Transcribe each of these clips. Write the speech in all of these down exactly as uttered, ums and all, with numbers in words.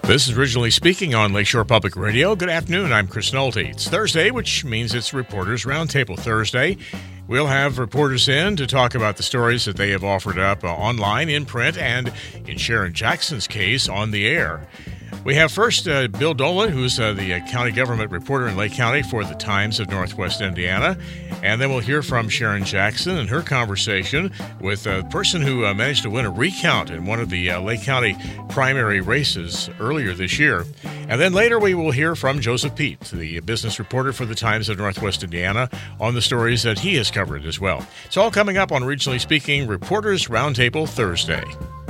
This is Originally Speaking on Lakeshore Public Radio. Good afternoon, I'm Chris Nolte. It's Thursday, which means it's Reporters Roundtable Thursday. We'll have reporters in to talk about the stories that they have offered up uh, online, in print, and in Sharon Jackson's case, on the air. We have first uh, Bill Dolan, who's uh, the uh, county government reporter in Lake County for the Times of Northwest Indiana. And then we'll hear from Sharon Jackson and her conversation with a person who uh, managed to win a recount in one of the uh, Lake County primary races earlier this year. And then later we will hear from Joseph Peet, the business reporter for the Times of Northwest Indiana, on the stories that he has covered as well. It's all coming up on Regionally Speaking Reporters Roundtable Thursday.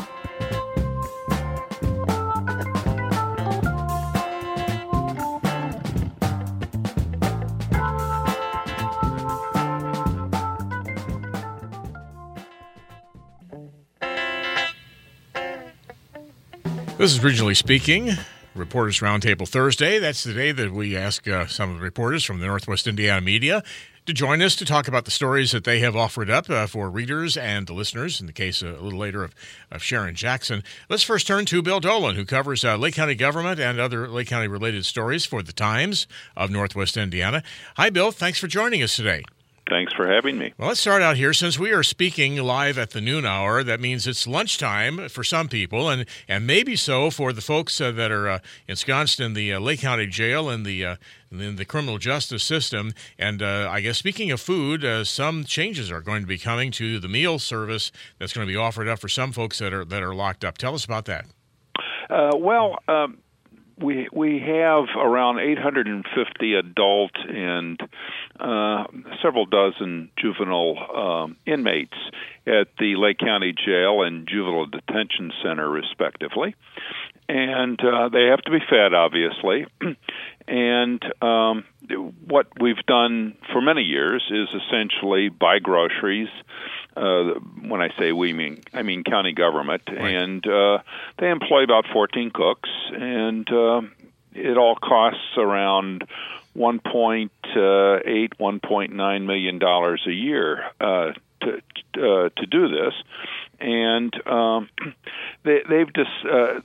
This is Regionally Speaking, Reporters Roundtable Thursday. That's the day that we ask uh, some of the reporters from the Northwest Indiana media to join us to talk about the stories that they have offered up uh, for readers and the listeners, in the case uh, a little later of, of Sharon Jackson. Let's first turn to Bill Dolan, who covers uh, Lake County government and other Lake County-related stories for the Times of Northwest Indiana. Hi, Bill. Thanks for joining us today. Thanks for having me. Well, let's start out here. Since we are speaking live at the noon hour, that means it's lunchtime for some people, and, and maybe so for the folks uh, that are uh, ensconced in the uh, Lake County Jail and the uh, in the criminal justice system. And uh, I guess speaking of food, uh, some changes are going to be coming to the meal service that's going to be offered up for some folks that are that are locked up. Tell us about that. Uh, well. Um We we have around eight hundred fifty adult and uh, several dozen juvenile um, inmates at the Lake County Jail and Juvenile Detention Center, respectively. And uh, they have to be fed, obviously. And um, what we've done for many years is essentially buy groceries. Uh, when I say we, mean I mean county government, right. And uh, they employ about fourteen cooks, and uh, it all costs around one point eight, one point nine million dollars a year uh, to uh, to do this, and um, they, they've just. Uh,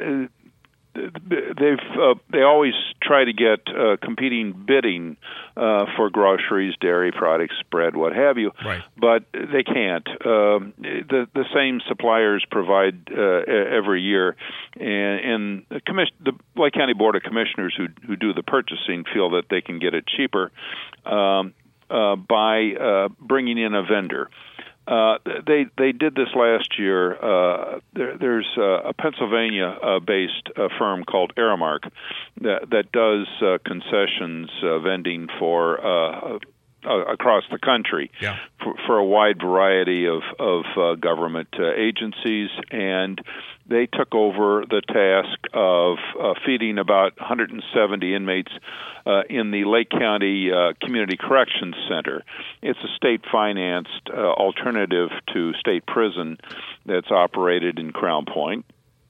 They've uh, they always try to get uh, competing bidding uh, for groceries, dairy products, bread, what have you, right. But they can't. Um, the the same suppliers provide uh, every year, and, and the, commission, the Lake County Board of Commissioners who who do the purchasing feel that they can get it cheaper um, uh, by uh, bringing in a vendor. Uh, they they did this last year. Uh, there, there's uh, a Pennsylvania-based uh, firm called Aramark that that does uh, concessions uh, vending for uh, uh, across the country yeah. for, for a wide variety of of uh, government uh, agencies, and they took over the task of uh, feeding about one hundred seventy inmates uh, in the Lake County uh, Community Corrections Center. It's a state-financed uh, alternative to state prison that's operated in Crown Point.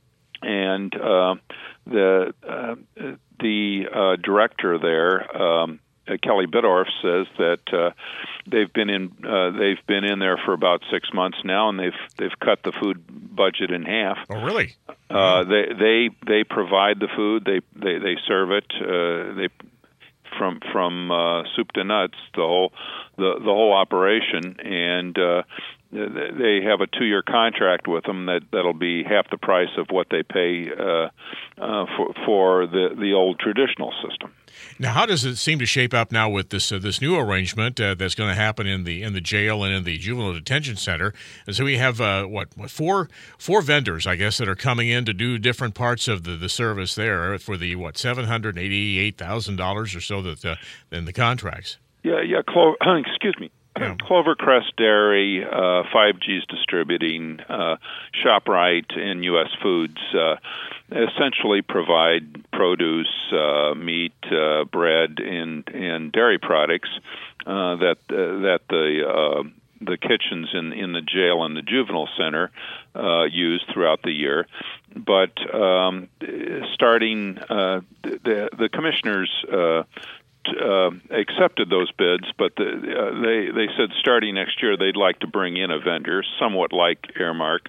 And uh, the uh, the uh, director there, um, Uh, Kelly Bidorf, says that uh, they've been in uh, they've been in there for about six months now, and they've they've cut the food budget in half. Oh, really? Uh, they they they provide the food. They they, they serve it. Uh, they from from uh, soup to nuts, the whole the the whole operation, and uh, they have a two-year contract with them that that'll be half the price of what they pay uh, uh, for for the the old traditional system. Now, how does it seem to shape up now with this uh, this new arrangement uh, that's going to happen in the in the jail and in the juvenile detention center? And so we have uh, what, what four four vendors, I guess, that are coming in to do different parts of the, the service there for the what seven hundred eighty-eight thousand dollars or so that uh, in the contracts. Yeah, yeah. Clo- excuse me. Yeah. Clovercrest Dairy, uh, five G's Distributing, uh, ShopRite, and U S Foods uh, essentially provide produce, uh, meat, uh, bread, and and dairy products uh, that uh, that the uh, the kitchens in in the jail and the juvenile center uh, use throughout the year. But um, starting uh, the the commissioners. Uh, Uh, accepted those bids, but the, uh, they they said starting next year they'd like to bring in a vendor, somewhat like Aramark,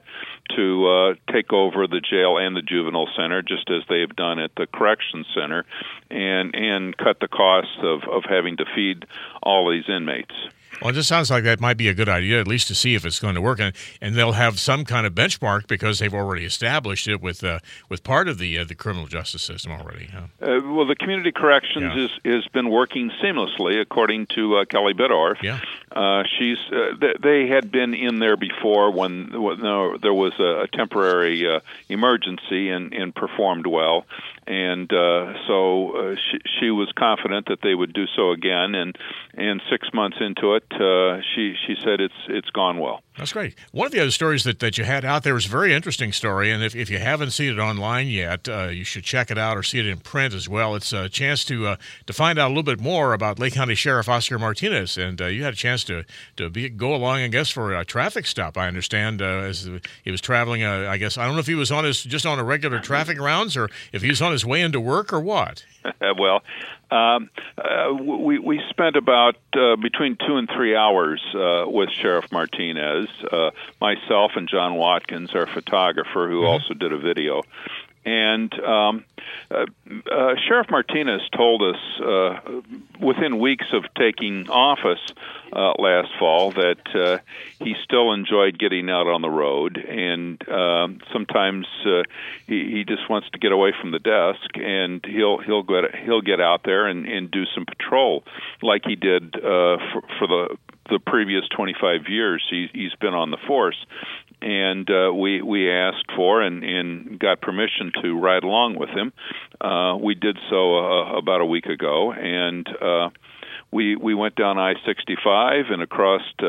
to uh, take over the jail and the juvenile center, just as they have done at the correction center, and and cut the costs of, of having to feed all these inmates. Well, it just sounds like that might be a good idea, at least to see if it's going to work, and, and they'll have some kind of benchmark because they've already established it with uh, with part of the uh, the criminal justice system already. Huh? Uh, well, the community corrections Yeah. is has been working seamlessly, according to uh, Kelly Biddorf. Yeah. Uh, she's uh, th- they had been in there before when, when no, there was a, a temporary uh, emergency and, and performed well, and uh, so uh, she, she was confident that they would do so again. And and six months into it, uh, she she said it's it's gone well. That's great. One of the other stories that, that you had out there was a very interesting story, and if, if you haven't seen it online yet, uh, you should check it out or see it in print as well. It's a chance to uh, to find out a little bit more about Lake County Sheriff Oscar Martinez, and uh, you had a chance to to be, go along, I guess, for a traffic stop. I understand uh, as he was traveling. Uh, I guess I don't know if he was on his just on a regular traffic rounds or if he was on his way into work or what. Well, um, uh, we we spent about uh, between two and three hours uh, with Sheriff Martinez, uh, myself and John Watkins, our photographer, who mm-hmm. also did a video. And um, uh, uh, Sheriff Martinez told us uh, within weeks of taking office uh, last fall that uh, he still enjoyed getting out on the road, and um, sometimes uh, he, he just wants to get away from the desk, and he'll he'll get he'll get out there and, and do some patrol like he did uh, for, for the the previous twenty-five years he, he's been on the force. And uh, we we asked for and, and got permission to ride along with him. Uh, we did so uh, about a week ago, and uh, we we went down I sixty-five and across uh,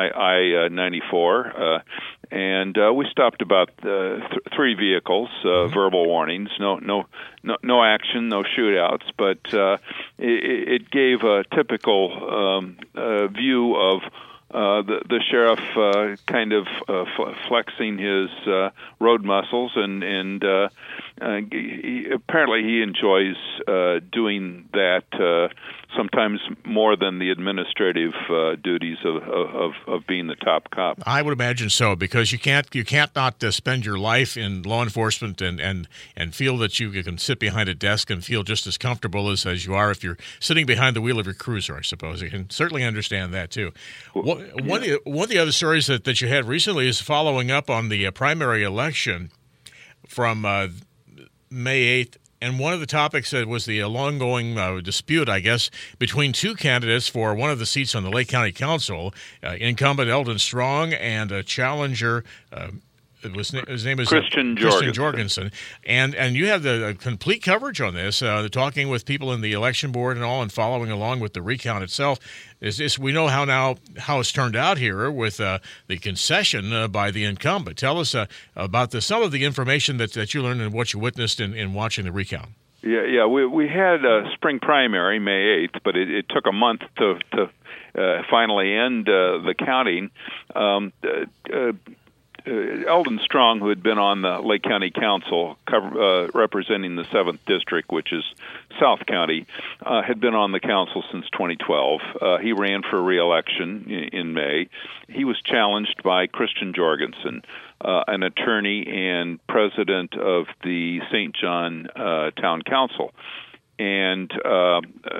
I ninety-four, uh, and uh, we stopped about uh, th- three vehicles. Uh, mm-hmm. Verbal warnings, no no no no action, no shootouts, but uh, it, it gave a typical um, uh, view of. Uh, the, the sheriff uh, kind of uh, f- flexing his uh, road muscles, and and uh, uh, he, apparently he enjoys uh, doing that. Uh, sometimes more than the administrative uh, duties of, of of being the top cop. I would imagine so, because you can't you can't not uh, spend your life in law enforcement and, and, and feel that you can sit behind a desk and feel just as comfortable as, as you are if you're sitting behind the wheel of your cruiser, I suppose. You can certainly understand that, too. Well, one, one, yeah. of the, one of the other stories that, that you had recently is following up on the uh, primary election from uh, May eighth. And one of the topics uh, was the ongoing uh, dispute, I guess, between two candidates for one of the seats on the Lake County Council, uh, incumbent Eldon Strong and a challenger, uh, it was, his name is Christian, uh, Christian Jorgensen. Jorgensen. And and you have the uh, complete coverage on this, uh, talking with people in the election board and all, and following along with the recount itself. Is this, we know how now how it's turned out here with uh, the concession uh, by the incumbent. Tell us uh, about the, some of the information that, that you learned and what you witnessed in, in watching the recount. Yeah, yeah. We we had a spring primary May eighth, but it, it took a month to to uh, finally end uh, the counting. Um, uh, uh, Uh, Eldon Strong, who had been on the Lake County Council cover, uh, representing the seventh District, which is South County, uh, had been on the council since twenty twelve. Uh, he ran for re-election in, in May. He was challenged by Christian Jorgensen, uh, an attorney and president of the Saint John uh, Town Council. And uh,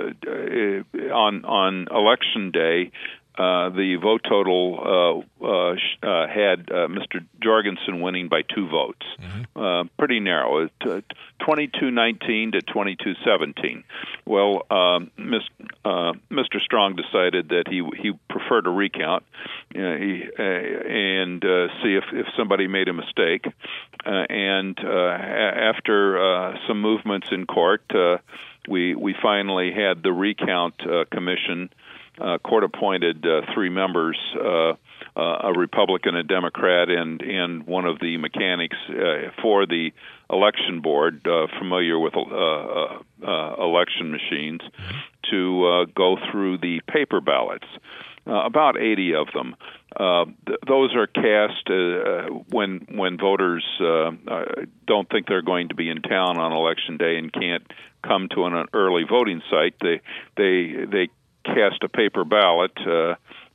uh, on on election day, Uh, the vote total uh, uh, uh, had uh, Mister Jorgensen winning by two votes, mm-hmm. uh, pretty narrow, uh, twenty-two nineteen to twenty-two seventeen. Well, um, Miss, uh, Mister Strong decided that he he preferred a recount uh, he, uh, and uh, see if, if somebody made a mistake. Uh, and uh, after uh, some movements in court, uh, we we finally had the recount uh, commission. Uh, court-appointed uh, three members, uh, uh, a Republican, a Democrat, and, and one of the mechanics uh, for the election board, uh, familiar with uh, uh, uh, election machines, to uh, go through the paper ballots, uh, about eighty of them. Uh, th- those are cast uh, when when voters uh, uh, don't think they're going to be in town on election day and can't come to an early voting site. They they they cast a paper ballot uh,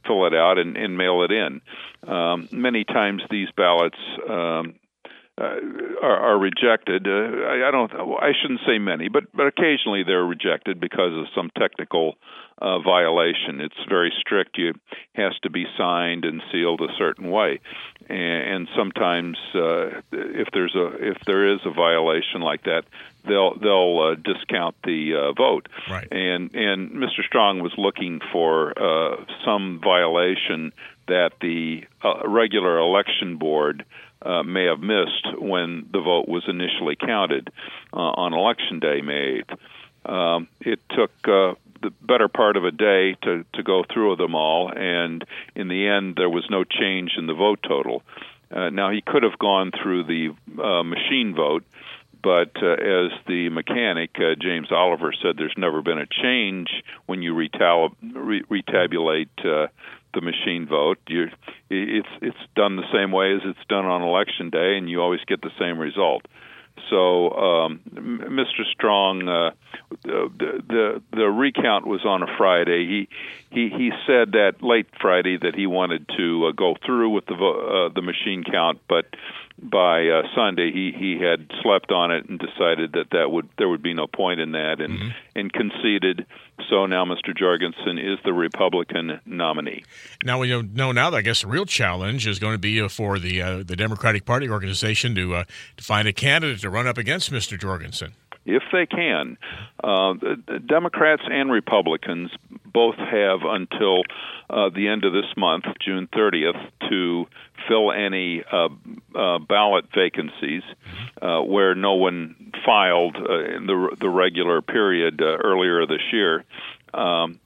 fill it out and, and mail it in. Um, many times these ballots um, uh, are, are rejected. Uh, I, I don't. I shouldn't say many, but but occasionally they're rejected because of some technical uh, violation. It's very strict. You has to be signed and sealed a certain way, and, and sometimes uh, if there's a if there is a violation like that, they'll they'll uh, discount the uh, vote. Right. And and Mister Strong was looking for uh, some violation that the uh, regular election board uh, may have missed when the vote was initially counted uh, on Election Day, May eighth. Um, it took uh, the better part of a day to, to go through them all, and in the end, there was no change in the vote total. Uh, now, he could have gone through the uh, machine vote, but uh, as the mechanic, uh, James Oliver, said, there's never been a change when you retal- re- retabulate uh, the machine vote. You're, it's it's done the same way as it's done on Election Day, and you always get the same result. So um, Mister Strong, uh, the, the the recount was on a Friday. He he he said that late Friday that he wanted to uh, go through with the uh, the machine count, but by uh, Sunday he, he had slept on it and decided that, that would there would be no point in that, and mm-hmm. and conceded. So now Mister Jorgensen is the Republican nominee. Now we know now that I guess the real challenge is going to be for the uh, the Democratic Party organization to uh, to find a candidate to run up against Mister Jorgensen. If they can, uh, the Democrats and Republicans both have until uh, the end of this month, June thirtieth, to fill any uh, uh, ballot vacancies uh, where no one filed uh, in the the regular period uh, earlier this year. Um,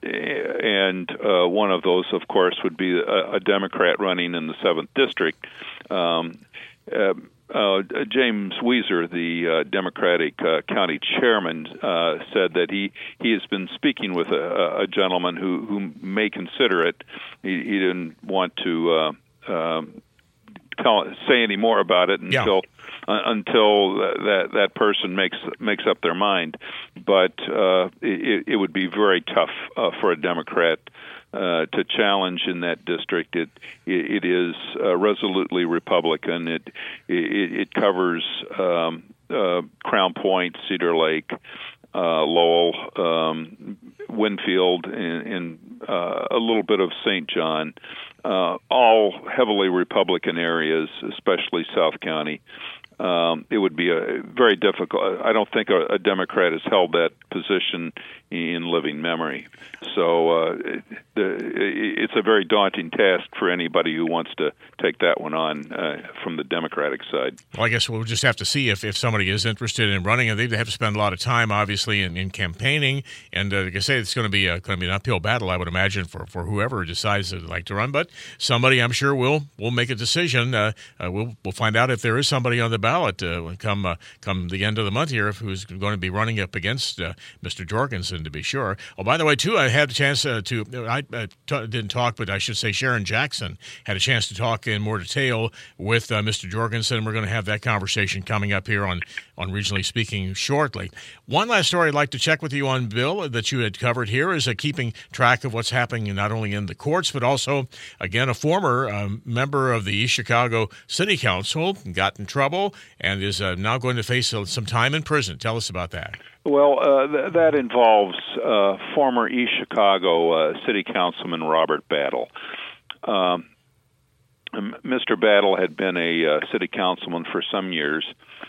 and uh, one of those, of course, would be a, a Democrat running in the seventh District. Um, uh, Uh, James Weiser, the uh, Democratic uh, county chairman, uh, said that he, he has been speaking with a, a gentleman who, who may consider it. He, he didn't want to uh, um, tell, say any more about it until yeah. uh, until that that person makes makes up their mind. But uh, it, it would be very tough uh, for a Democrat Uh, to challenge in that district. It it, it is uh, resolutely Republican. It it, it covers um, uh, Crown Point, Cedar Lake, uh, Lowell, um, Winfield, and, and uh, a little bit of Saint John. Uh, all heavily Republican areas, especially South County. Um, it would be a very difficult. I don't think a, a Democrat has held that position in living memory. So uh, the, it's a very daunting task for anybody who wants to take that one on uh, from the Democratic side. Well, I guess we'll just have to see if, if somebody is interested in running, and they have to spend a lot of time, obviously, in, in campaigning. And uh, like I say, it's going to be a, going to be an uphill battle, I would imagine, for, for whoever decides they'd like to run. But somebody, I'm sure, will will make a decision. Uh, uh, we'll we'll find out if there is somebody on the ballot uh, come uh, come the end of the month here who's going to be running up against uh, Mister Jorgensen, to be sure. Oh, by the way, too, I had a chance uh, to I uh, t- didn't talk, but I should say Sharon Jackson had a chance to talk in more detail with uh, Mister Jorgensen. We're going to have that conversation coming up here on on Regionally Speaking shortly. One last story I'd like to check with you on, Bill, that you had covered here is uh, keeping track of what's happening not only in the courts, but also, again, a former um, member of the East Chicago City Council got in trouble and is uh, now going to face uh, some time in prison. Tell us about that. Well, uh, th- that involves uh, former East Chicago uh, City Councilman Robert Battle. Um, Mister Battle had been a uh, city councilman for some years,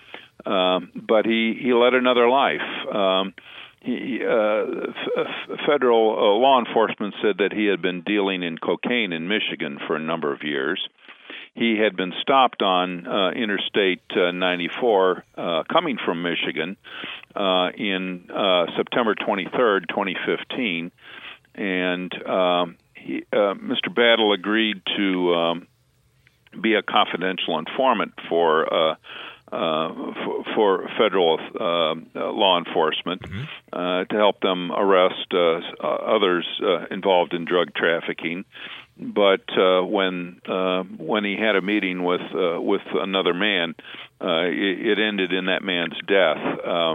um, but he, he led another life. Um, he, uh, f- federal uh, law enforcement said that he had been dealing in cocaine in Michigan for a number of years. He had been stopped on uh, Interstate uh, ninety-four uh, coming from Michigan uh, in uh, September twenty-third, twenty fifteen, and um, he, uh, Mister Battle agreed to um, be a confidential informant for uh, uh, for, for federal uh, law enforcement mm-hmm. uh, to help them arrest uh, others uh, involved in drug trafficking. But uh, when uh, when he had a meeting with uh, with another man, uh, it, it ended in that man's death. Uh,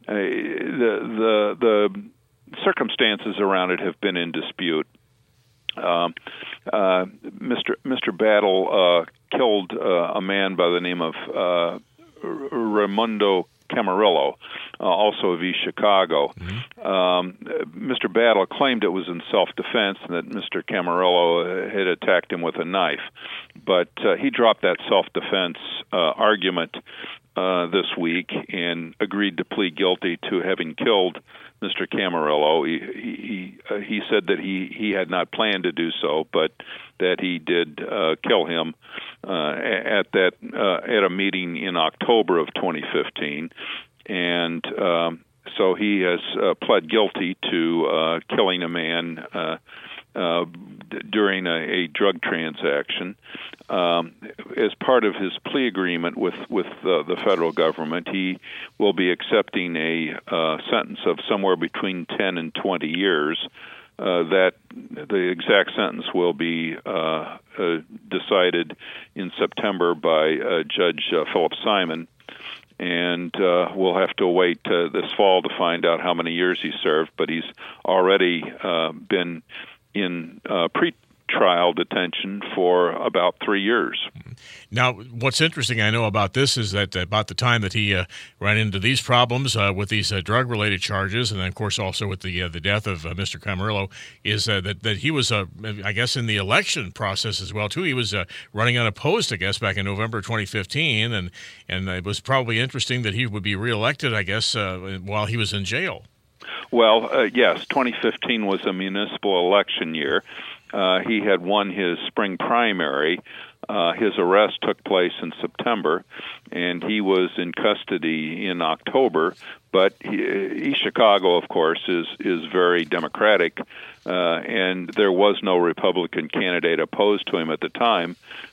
the the the circumstances around it have been in dispute. Um, uh, Mister Mister Battle uh, killed uh, a man by the name of uh, Raimundo Camarillo, uh, also of East Chicago. Mm-hmm. Um, Mister Battle claimed it was in self-defense and that Mister Camarillo had attacked him with a knife. But uh, he dropped that self-defense uh, argument uh, this week and agreed to plead guilty to having killed Mister Camarillo. He he, uh, he said that he, he had not planned to do so, but that he did uh, kill him uh, at that uh, at a meeting in October of twenty fifteen, and um, so he has uh, pled guilty to uh, killing a man uh, uh, d- during a, a drug transaction. Um, as part of his plea agreement with with uh, the federal government, he will be accepting a uh, sentence of somewhere between ten and twenty years. Uh, that the exact sentence will be uh, uh, decided in September by uh, Judge uh, Philip Simon, and uh, we'll have to wait uh, this fall to find out how many years he served. But he's already uh, been in uh, pre-trial detention for about three years. Now, what's interesting, I know about this, is that about the time that he uh, ran into these problems uh, with these uh, drug-related charges, and then, of course, also with the uh, the death of uh, Mister Camarillo, is uh, that, that he was, uh, I guess, in the election process as well, too. He was uh, running unopposed, I guess, back in November twenty fifteen, and, and it was probably interesting that he would be reelected, I guess, uh, while he was in jail. Well, uh, yes, twenty fifteen was a municipal election year. Uh, he had won his spring primary. Uh, his arrest took place in September, and he was in custody in October. But he, East Chicago, of course, is is very Democratic, uh, and there was no Republican candidate opposed to him at the time.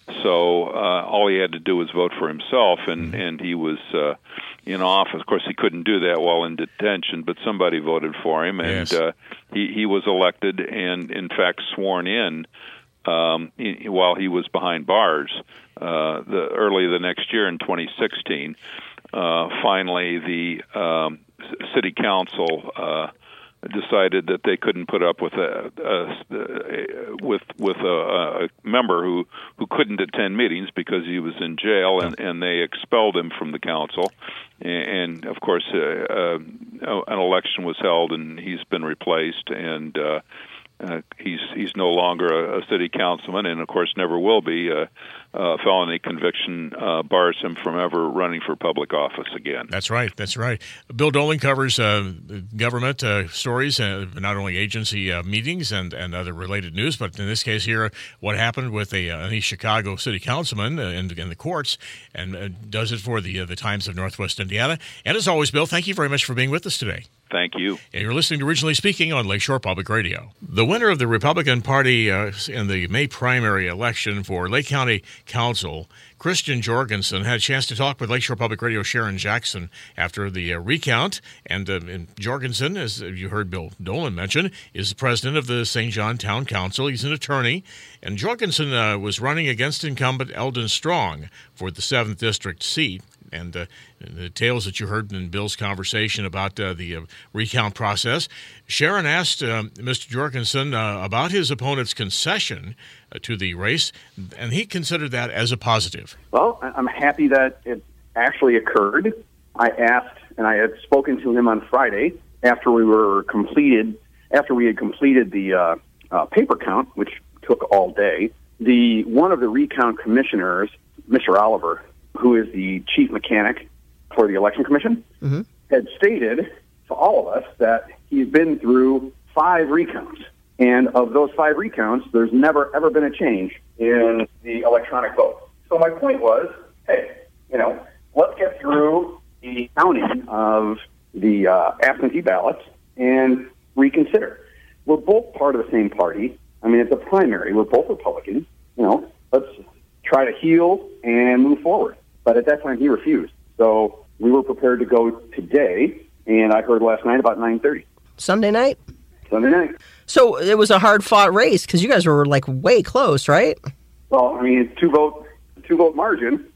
So uh, all he had to do was vote for himself, and, and he was uh, in office. Of course, he couldn't do that while in detention, but somebody voted for him, and yes. uh, he, he was elected and, in fact, sworn in um, in, while he was behind bars uh, the early the next year in twenty sixteen. Uh, finally, the um, city council uh, decided that they couldn't put up with a, a, a with with a, a member who, who couldn't attend meetings because he was in jail, and, and they expelled him from the council. And, and of course, uh, uh, an election was held, and he's been replaced, and uh, uh, he's he's no longer a, a city councilman, and of course never will be. Uh, Uh, felony conviction uh, bars him from ever running for public office again. That's right. That's right. Bill Dolan covers uh, government uh, stories, uh, not only agency uh, meetings and, and other related news, but in this case here, what happened with a, uh, an East Chicago city councilman uh, in, in the courts, and uh, does it for the uh, the Times of Northwest Indiana. And as always, Bill, thank you very much for being with us today. Thank you. And you're listening to Originally Speaking on Lakeshore Public Radio. The winner of the Republican Party uh, in the May primary election for Lake County Council, Christian Jorgensen, had a chance to talk with Lakeshore Public Radio Sharon Jackson after the uh, recount. And, uh, and Jorgensen, as you heard Bill Dolan mention, is the president of the Saint John Town Council. He's an attorney. And Jorgensen uh, was running against incumbent Eldon Strong for the seventh District seat. And uh, the tales that you heard in Bill's conversation about uh, the uh, recount process, Sharon asked uh, Mister Jorgensen uh, about his opponent's concession uh, to the race, and he considered that as a positive. Well, I'm happy that it actually occurred. I asked, and I had spoken to him on Friday after we were completed, after we had completed the uh, uh, paper count, which took all day. The one of the recount commissioners, Mister Oliver, who is the chief mechanic for the Election Commission, mm-hmm. had stated to all of us that he's been through five recounts. And of those five recounts, there's never, ever been a change in the electronic vote. So my point was, hey, you know, let's get through the counting of the uh, absentee ballots and reconsider. We're both part of the same party. I mean, it's a primary. We're both Republicans. You know, let's try to heal and move forward. But at that time, he refused. So we were prepared to go today, and I heard last night about nine thirty. Sunday night? Sunday night. So it was a hard-fought race because you guys were, like, way close, right? Well, I mean, it's two-vote two-vote margin.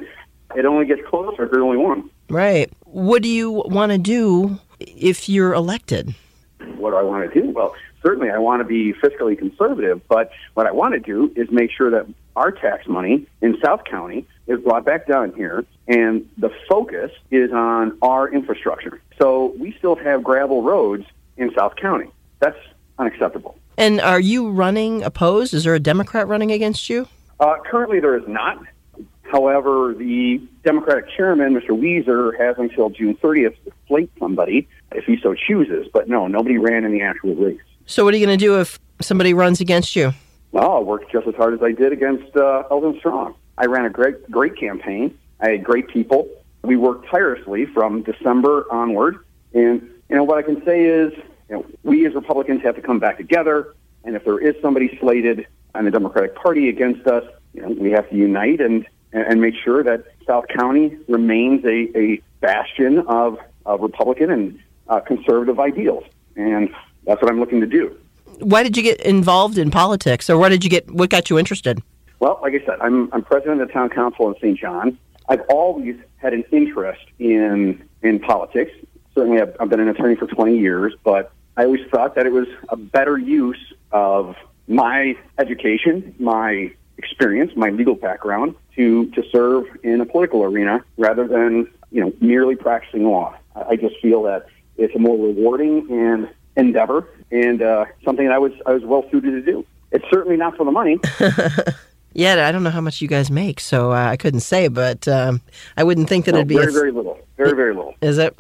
It only gets closer if there's only one. Right. What do you want to do if you're elected? What do I want to do? Well, certainly I want to be fiscally conservative, but what I want to do is make sure that our tax money in South County is brought back down here, and the focus is on our infrastructure. So we still have gravel roads in South County. That's unacceptable. And are you running opposed? Is there a Democrat running against you? Uh, currently there is not. However, the Democratic chairman, Mister Weiser, has until June thirtieth to slate somebody if he so chooses. But no, nobody ran in the actual race. So what are you going to do if somebody runs against you? Well, I'll work just as hard as I did against uh, Eldon Strong. I ran a great, great campaign. I had great people. We worked tirelessly from December onward. And, you know, what I can say is, you know, we as Republicans have to come back together. And if there is somebody slated on the Democratic Party against us, you know, we have to unite and, and make sure that South County remains a, a bastion of, of Republican and uh, conservative ideals. And that's what I'm looking to do. Why did you get involved in politics, or what did you get? What got you interested? Well, like I said, I'm I'm president of the town council in Saint John. I've always had an interest in in politics. Certainly, I've, I've been an attorney for twenty years, but I always thought that it was a better use of my education, my experience, my legal background to to serve in a political arena rather than, you know, merely practicing law. I just feel that it's a more rewarding and endeavor, and uh, something that I was I was well suited to do. It's certainly not for the money. Yeah, I don't know how much you guys make, so uh, I couldn't say, but um, I wouldn't think that no, it'd be very, as, very little. Very, very little. Is it?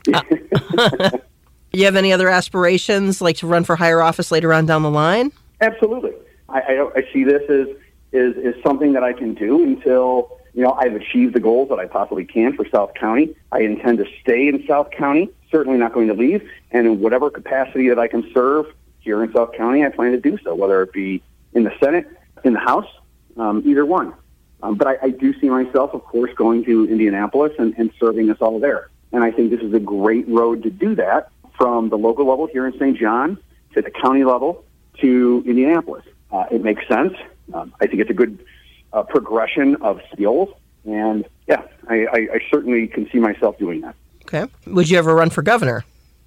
Uh, you have any other aspirations, like to run for higher office later on down the line? Absolutely. I, I, I see this as is is something that I can do until, you know, I've achieved the goals that I possibly can for South County. I intend to stay in South County. Certainly not going to leave, and in whatever capacity that I can serve here in South County, I plan to do so, whether it be in the Senate, in the House, um, either one. Um, but I, I do see myself, of course, going to Indianapolis and, and serving us all there. And I think this is a great road to do that, from the local level here in Saint John to the county level to Indianapolis. Uh, it makes sense. Um, I think it's a good uh, progression of skills, and yeah, I, I, I certainly can see myself doing that. Okay. Would you ever run for governor?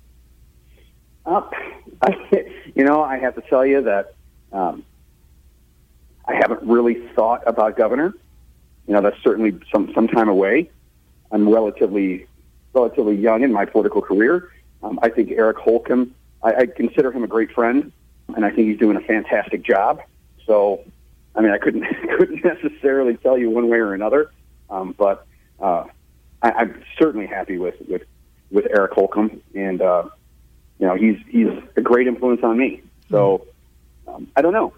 Uh, I, you know, I have to tell you that um, I haven't really thought about governor. You know, that's certainly some some time away. I'm relatively relatively young in my political career. Um, I think Eric Holcomb, I, I consider him a great friend, and I think he's doing a fantastic job. So, I mean, I couldn't couldn't necessarily tell you one way or another, um, but uh, I, I'm certainly happy with, with, with Eric Holcomb, and uh, you know, he's he's a great influence on me. So, um, I don't know.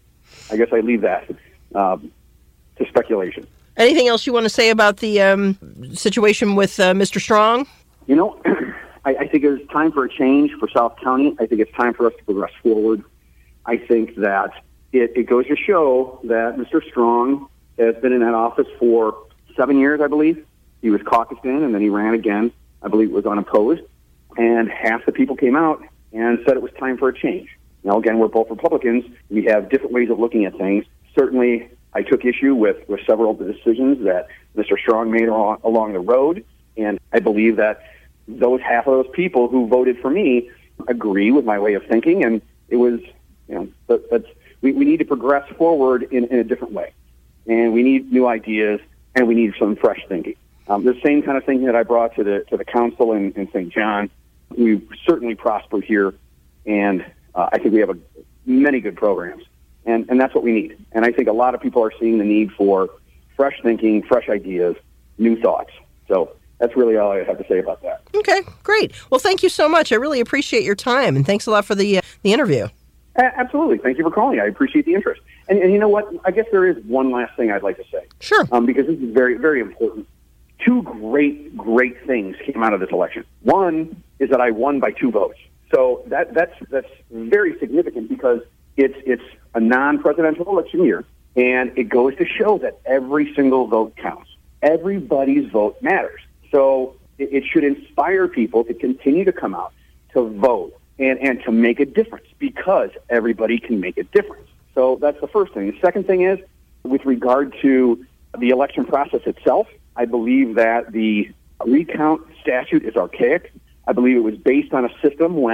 I guess I leave that um, to speculation. Anything else you want to say about the um, situation with uh, Mister Strong? You know, I, I think it's time for a change for South County. I think it's time for us to progress forward. I think that it, it goes to show that Mister Strong has been in that office for seven years, I believe. He was caucused in, and then he ran again. I believe it was unopposed. And half the people came out and said it was time for a change. Now, again, we're both Republicans. We have different ways of looking at things. Certainly, I took issue with, with several of the decisions that Mister Strong made along, along the road, and I believe that those half of those people who voted for me agree with my way of thinking, and it was, you know, that, that's, we, we need to progress forward in, in a different way, and we need new ideas, and we need some fresh thinking. Um, the same kind of thinking that I brought to the to the council in, in Saint John, we've certainly prospered here, and uh, I think we have a, many good programs. And, and that's what we need. And I think a lot of people are seeing the need for fresh thinking, fresh ideas, new thoughts. So that's really all I have to say about that. Okay, great. Well, thank you so much. I really appreciate your time, and thanks a lot for the uh, the interview. A- absolutely. Thank you for calling. I appreciate the interest. And, and you know what? I guess there is one last thing I'd like to say. Sure. Um, because this is very, very important. Two great, great things came out of this election. One is that I won by two votes. So that that's that's very significant because it's it's a non-presidential election year, and it goes to show that every single vote counts. Everybody's vote matters. So it, it should inspire people to continue to come out to vote and, and to make a difference, because everybody can make a difference. So that's the first thing. The second thing is, with regard to the election process itself, I believe that the recount statute is archaic. I believe it was based on a system when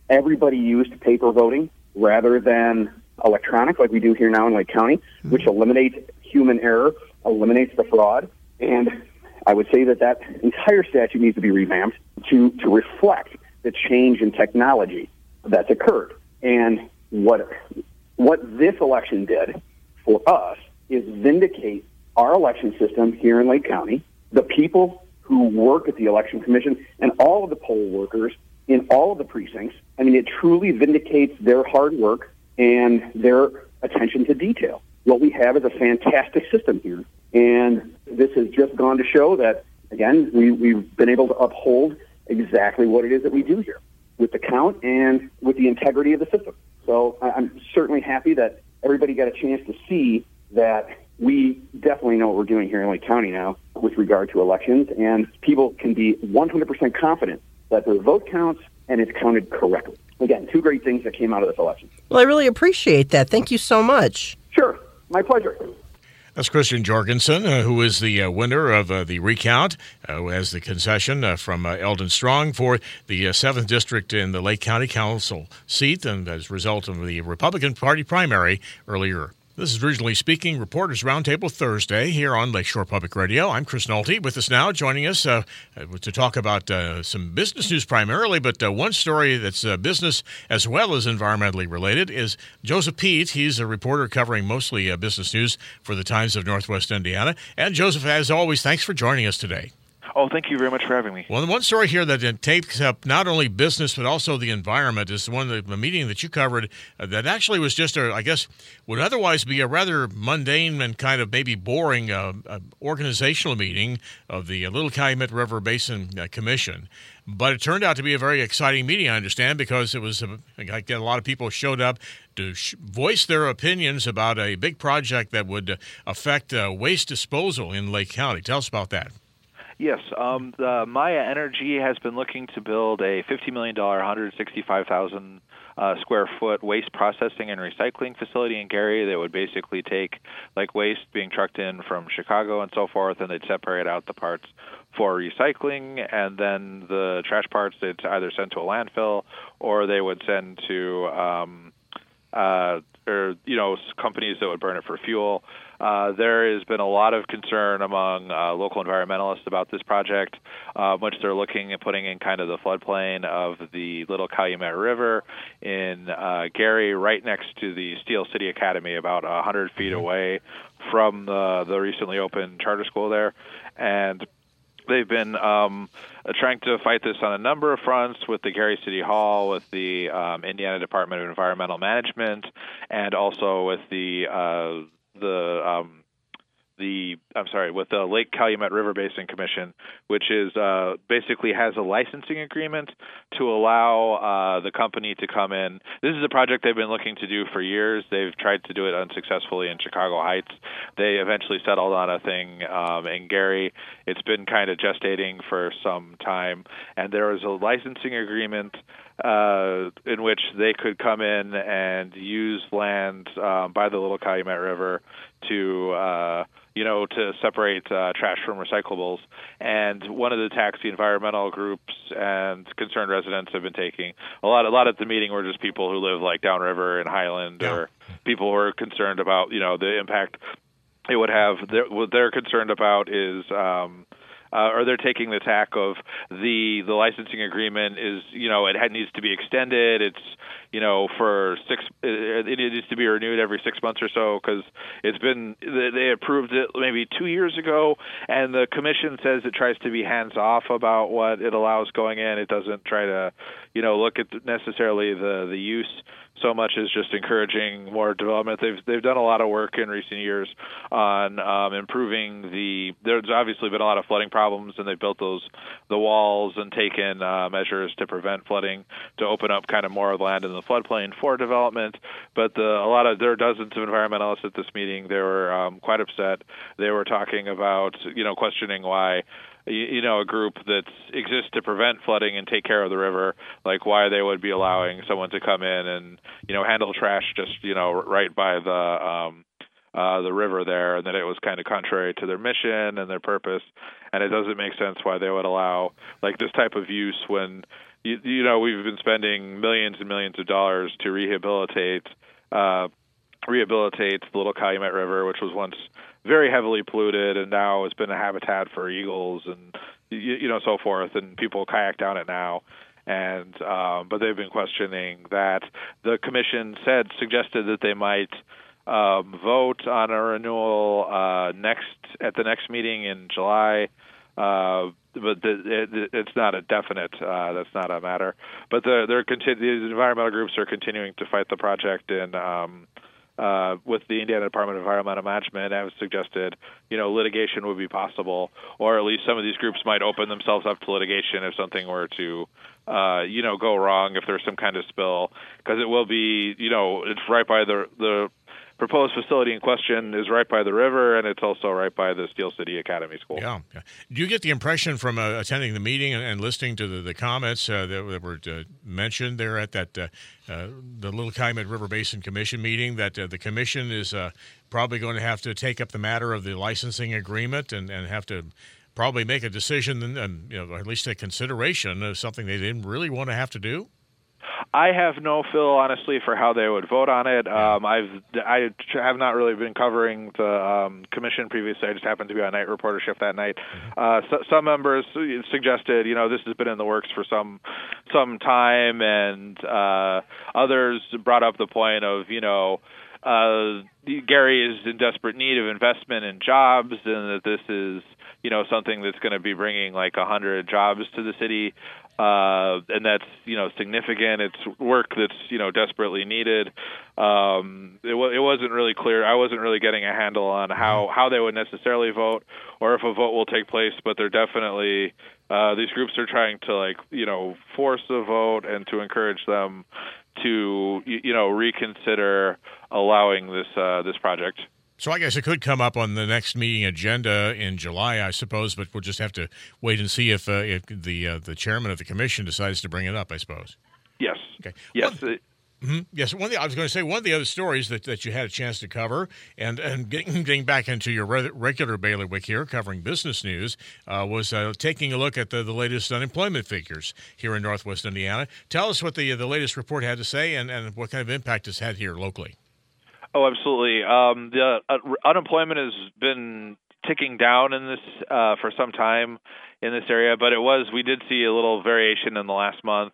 everybody used paper voting rather than electronic like we do here now in Lake County, mm-hmm. which eliminates human error, eliminates the fraud. And I would say that that entire statute needs to be revamped to, to reflect the change in technology that's occurred. And what what this election did for us is vindicate our election system here in Lake County, the people who work at the Election Commission, and all of the poll workers in all of the precincts. I mean, it truly vindicates their hard work and their attention to detail. What we have is a fantastic system here, and this has just gone to show that, again, we, we've been able to uphold exactly what it is that we do here with the count and with the integrity of the system. So I'm certainly happy that everybody got a chance to see that we definitely know what we're doing here in Lake County now with regard to elections, and people can be one hundred percent confident that their vote counts and it's counted correctly. Again, two great things that came out of this election. Well, I really appreciate that. Thank you so much. Sure. My pleasure. That's Christian Jorgensen, uh, who is the uh, winner of uh, the recount, uh, as the concession uh, from uh, Eldon Strong for the uh, seventh District in the Lake County Council seat, and as a result of the Republican Party primary earlier. This is Regionally Speaking, Reporters Roundtable Thursday here on Lakeshore Public Radio. I'm Chris Nolte. With us now, joining us uh, to talk about uh, some business news primarily, but uh, one story that's uh, business as well as environmentally related is Joseph Peet. He's a reporter covering mostly uh, business news for the Times of Northwest Indiana. And Joseph, as always, thanks for joining us today. Oh, thank you very much for having me. Well, the one story here that takes up not only business but also the environment is one of the meeting that you covered uh, that actually was just a, I guess, would otherwise be a rather mundane and kind of maybe boring uh, uh, organizational meeting of the uh, Little Calumet River Basin uh, Commission. But it turned out to be a very exciting meeting, I understand, because it was a, I get a lot of people showed up to sh- voice their opinions about a big project that would uh, affect uh, waste disposal in Lake County. Tell us about that. Yes, um, the Maya Energy has been looking to build a fifty million dollars, one hundred sixty-five thousand uh, square foot waste processing and recycling facility in Gary that would basically take like waste being trucked in from Chicago and so forth, and they'd separate out the parts for recycling, and then the trash parts they'd either send to a landfill or they would send to um, uh, or you know companies that would burn it for fuel. Uh, there has been a lot of concern among uh, local environmentalists about this project, uh, which they're looking at putting in kind of the floodplain of the Little Calumet River in uh, Gary, right next to the Steel City Academy, about one hundred feet away from the, the recently opened charter school there. And they've been um, trying to fight this on a number of fronts with the Gary City Hall, with the um, Indiana Department of Environmental Management, and also with the uh, the um, the I'm sorry, with the Lake Calumet River Basin Commission, which is uh, basically has a licensing agreement to allow uh, the company to come in. This is a project they've been looking to do for years. They've tried to do it unsuccessfully in Chicago Heights. They eventually settled on a thing um, in Gary. It's been kind of gestating for some time, and there is a licensing agreement Uh, in which they could come in and use land um, by the Little Calumet River to, uh, you know, to separate uh, trash from recyclables. And one of the tacks the environmental groups and concerned residents have been taking, a lot, a lot at the meeting were just people who live like downriver in Highland, yeah. or people who are concerned about, you know, the impact it would have. They're, what they're concerned about is um, Uh, or they're taking the tack of the the licensing agreement is, you know, it had, needs to be extended. It's, you know, for six, it, it needs to be renewed every six months or so because it's been, they approved it maybe two years ago, and the commission says it tries to be hands off about what it allows going in. It doesn't try to, you know, look at necessarily the, the use so much as just encouraging more development. They've they've done a lot of work in recent years on um, improving the. There's obviously been a lot of flooding problems, and they've built those the walls and taken uh, measures to prevent flooding, to open up kind of more of the land in the floodplain for development. But the, a lot of there are dozens of environmentalists at this meeting. They were um, quite upset. They were talking about, you know, questioning why, you know, a group that exists to prevent flooding and take care of the river, like why they would be allowing someone to come in and, you know, handle trash just, you know, right by the um, uh, the river there, and that it was kind of contrary to their mission and their purpose, and it doesn't make sense why they would allow like this type of use when you, you know we've been spending millions and millions of dollars to rehabilitate uh, rehabilitate the Little Calumet River, which was once very heavily polluted, and now has been a habitat for eagles and you, you know so forth, and people kayak down it now. And um, but they've been questioning that. The commission said suggested that they might um, vote on a renewal uh, next at the next meeting in July. Uh, but the, it, it's not a definite. Uh, that's not a matter. But the, they're continu- the environmental groups are continuing to fight the project, and um, uh, with the Indiana Department of Environmental Management have suggested, you know, litigation would be possible, or at least some of these groups might open themselves up to litigation if something were to, uh, you know, go wrong, if there's some kind of spill, because it will be, you know, it's right by the the proposed facility in question is right by the river, and it's also right by the Steel City Academy School. Yeah. yeah. Do you get the impression from uh, attending the meeting and, and listening to the, the comments uh, that, that were uh, mentioned there at that uh, uh, the Little Calumet River Basin Commission meeting that uh, the commission is uh, probably going to have to take up the matter of the licensing agreement and, and have to probably make a decision and, and you know, or at least a consideration of something they didn't really want to have to do? I have no feel, honestly, for how they would vote on it. Um, I've I have not really been covering the um, commission previously. I just happened to be on night reporter shift that night. Uh, so, some members suggested, you know, this has been in the works for some some time, and uh, others brought up the point of, you know, uh, Gary is in desperate need of investment in jobs, and that this is, you know, something that's going to be bringing like a hundred jobs to the city. Uh, and that's, you know, significant. It's work that's, you know, desperately needed. Um, it, w- it wasn't really clear. I wasn't really getting a handle on how, how they would necessarily vote or if a vote will take place, but they're definitely, uh, these groups are trying to, like, you know, force a vote and to encourage them to, you, you know, reconsider allowing this, uh, this project. So I guess it could come up on the next meeting agenda in July, I suppose, but we'll just have to wait and see if, uh, if the uh, the chairman of the commission decides to bring it up, I suppose. Yes. Okay. Yes. One, mm-hmm, yes. One of the, I was going to say one of the other stories that, that you had a chance to cover, and, and getting, getting back into your re- regular bailiwick here, covering business news, uh, was uh, taking a look at the, the latest unemployment figures here in Northwest Indiana. Tell us what the the latest report had to say and, and what kind of impact it's had here locally. Oh, absolutely. Um, the uh, unemployment has been ticking down in this uh, for some time in this area, but it was we did see a little variation in the last month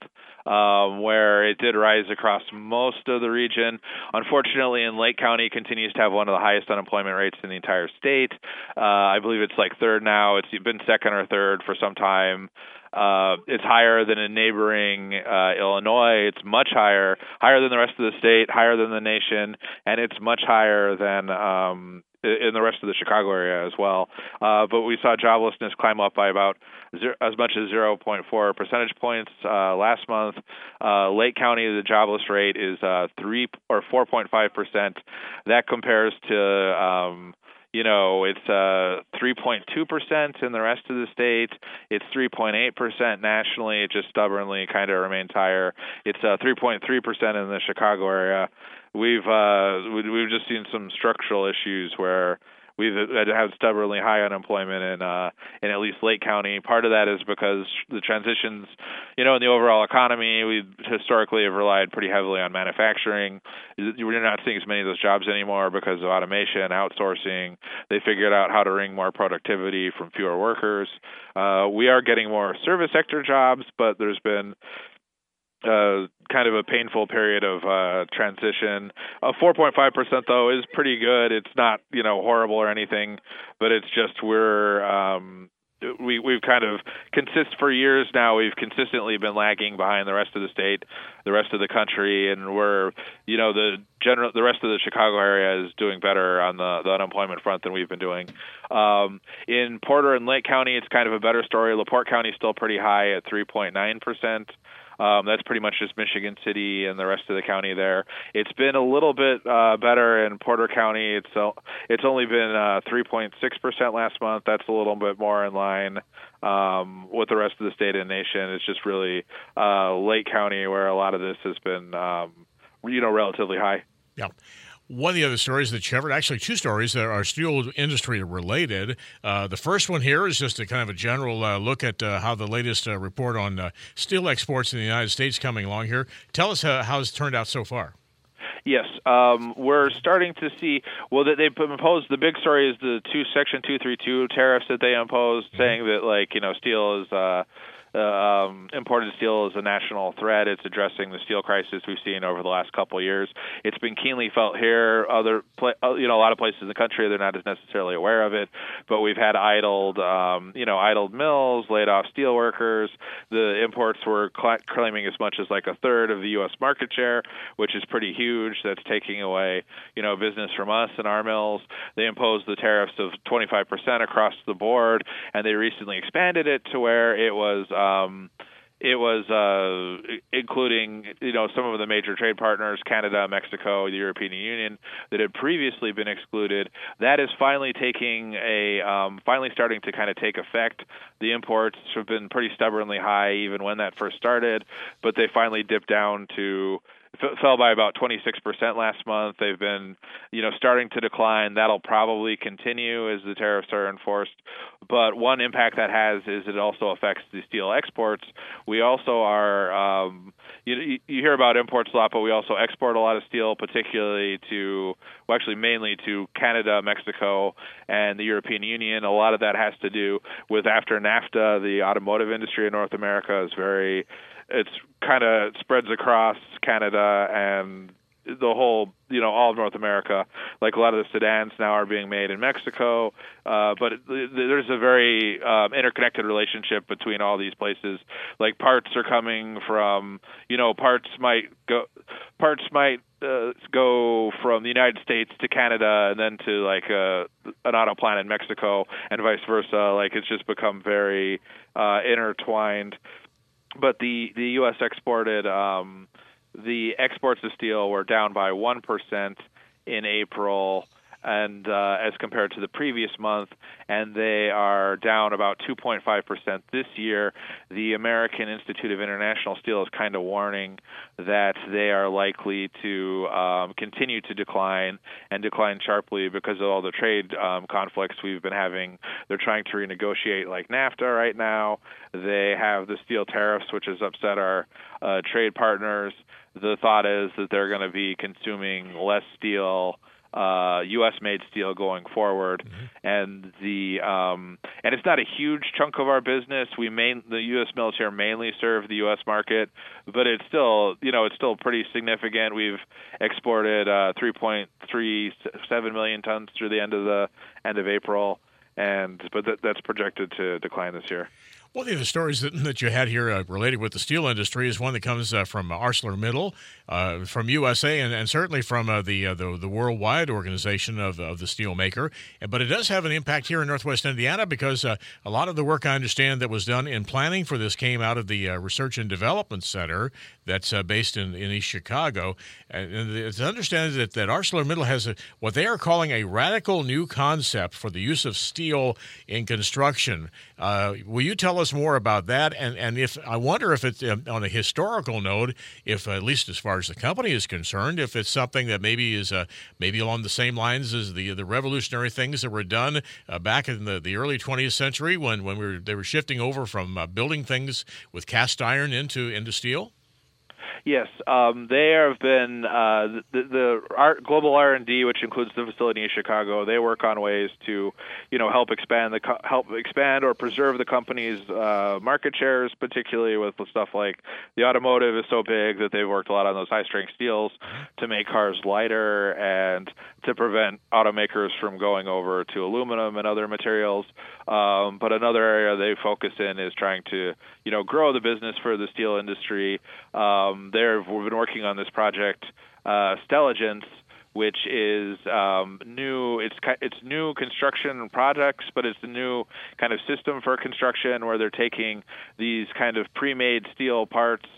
um, where it did rise across most of the region. Unfortunately, in Lake County, continues to have one of the highest unemployment rates in the entire state. Uh, I believe it's like third now. It's been second or third for some time. Uh, it's higher than in neighboring uh, Illinois. It's much higher, higher than the rest of the state, higher than the nation, and it's much higher than um, in the rest of the Chicago area as well. Uh, but we saw joblessness climb up by about zero, as much as zero point four percentage points uh, last month. Uh, Lake County, the jobless rate is uh, three or four point five percent. That compares to um, You know, it's uh, three point two percent in the rest of the state. It's three point eight percent nationally. It just stubbornly kind of remains higher. It's uh, three point three percent in the Chicago area. We've uh, we've just seen some structural issues where we've had stubbornly high unemployment in uh, in at least Lake County. Part of that is because the transitions, you know, in the overall economy, we historically have relied pretty heavily on manufacturing. We're not seeing as many of those jobs anymore because of automation, outsourcing. They figured out how to wring more productivity from fewer workers. Uh, we are getting more service sector jobs, but there's been Uh, kind of a painful period of uh, transition. Uh, four point five percent, though, is pretty good. It's not, you know, horrible or anything, but it's just we're um, we we've kind of consist for years now. We've consistently been lagging behind the rest of the state, the rest of the country, and we're, you know, the general the rest of the Chicago area is doing better on the, the unemployment front than we've been doing. Um, in Porter and Lake County, it's kind of a better story. LaPorte County is still pretty high at three point nine percent. Um, that's pretty much just Michigan City and the rest of the county there. It's been a little bit uh, better in Porter County. It's uh, it's only been uh, three point six percent last month. That's a little bit more in line um, with the rest of the state and nation. It's just really uh, Lake County where a lot of this has been, um, you know, relatively high. Yeah. One of the other stories that you covered, actually two stories that are steel industry related. Uh, the first one here is just a kind of a general uh, look at uh, how the latest uh, report on uh, steel exports in the United States coming along here. Tell us how, how it's turned out so far. Yes, um, we're starting to see. Well, that they've imposed. The big story is the two Section two thirty-two tariffs that they imposed, mm-hmm. saying that like you know steel is. Uh, Uh, um, imported steel is a national threat. It's addressing the steel crisis we've seen over the last couple of years. It's been keenly felt here. Other, pla- you know, a lot of places in the country they're not as necessarily aware of it. But we've had idled, um, you know, idled mills, laid off steel workers. The imports were cl- claiming as much as like a third of the U S market share, which is pretty huge. That's taking away, you know, business from us and our mills. They imposed the tariffs of twenty-five percent across the board, and they recently expanded it to where it was. Um, it was uh, including, you know, some of the major trade partners, Canada, Mexico, the European Union, that had previously been excluded. That is finally taking a, um, finally starting to kind of take effect. The imports have been pretty stubbornly high even when that first started, but they finally dipped down to fell by about twenty-six percent last month. They've been, you know, starting to decline. That'll probably continue as the tariffs are enforced. But one impact that has is it also affects the steel exports. We also are, um, you, you hear about imports a lot, but we also export a lot of steel, particularly to, well, actually mainly to Canada, Mexico, and the European Union. A lot of that has to do with after NAFTA, the automotive industry in North America is very It's kind of spreads across Canada and the whole, you know, all of North America. Like a lot of the sedans now are being made in Mexico, uh, but it, there's a very um, interconnected relationship between all these places. Like parts are coming from, you know, parts might go, parts might uh, go from the United States to Canada and then to like a, an auto plant in Mexico and vice versa. Like it's just become very uh, intertwined. But the, the U S exported, um, the exports of steel were down by one percent in April and uh, as compared to the previous month, and they are down about two point five percent this year. The American Institute of International Steel is kind of warning that they are likely to um, continue to decline and decline sharply because of all the trade um, conflicts we've been having. They're trying to renegotiate like NAFTA right now. They have the steel tariffs, which has upset our uh, trade partners. The thought is that they're going to be consuming less steel, uh, U S-made steel going forward, mm-hmm. and the um, and it's not a huge chunk of our business. We main the U S mills here mainly serve the U S market, but it's still you know it's still pretty significant. We've exported uh, three point three seven million tons through the end of the end of April, and but th- that's projected to decline this year. One of the stories that, that you had here uh, related with the steel industry is one that comes uh, from ArcelorMittal, uh, from U S A, and, and certainly from uh, the, uh, the the worldwide organization of, of the steel maker. But it does have an impact here in Northwest Indiana because uh, a lot of the work I understand that was done in planning for this came out of the uh, Research and Development Center that's uh, based in, in East Chicago. And it's understood that, that ArcelorMittal has a, what they are calling a radical new concept for the use of steel in construction. Uh, will you tell us more about that? And and if I wonder if it's um, on a historical note, if at least as far as the company is concerned, if it's something that maybe is uh, maybe along the same lines as the the revolutionary things that were done uh, back in the, the early twentieth century when when we were they were shifting over from uh, building things with cast iron into into steel. Yes, um, they have been uh, the, the our global R and D, which includes the facility in Chicago. They work on ways to, you know, help expand the co- help expand or preserve the company's uh, market shares, particularly with stuff like the automotive is so big that they've worked a lot on those high strength steels to make cars lighter and to prevent automakers from going over to aluminum and other materials. Um, but another area they focus in is trying to, you know, grow the business for the steel industry. Um, They've we've been working on this project, uh, Stelligence, which is um, new. It's it's new construction projects, but it's a new kind of system for construction where they're taking these kind of pre-made steel parts